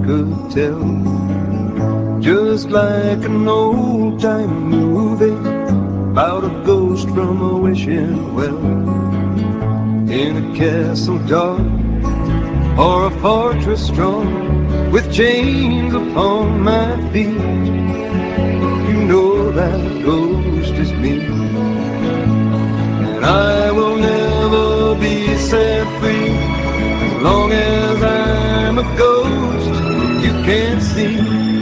could tell. Just like an old-time movie about a ghost from a wishing well, in a castle dark or a fortress strong, with chains upon my feet. You know that ghost is me, and I will never be set free as long as I'm a ghost you can't see.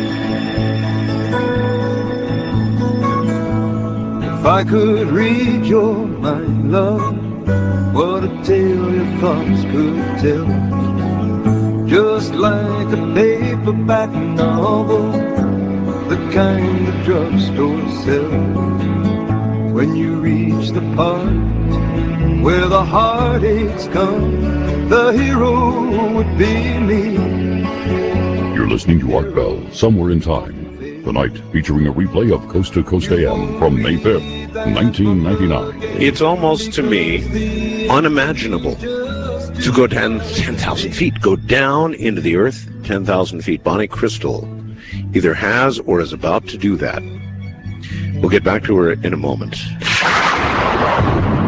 If I could read your mind, love, what a tale your thoughts could tell. Just like a paperback novel, the kind the drugstore sells. When you reach the part where the heartaches come, the hero would be me. You're listening to Art Bell, Somewhere in Time. Tonight, featuring a replay of Coast to Coast AM from May 5th, 1999. It's almost, to me, unimaginable to go down 10,000 feet, go down into the earth 10,000 feet. Bonnie Crystal either has or is about to do that. We'll get back to her in a moment.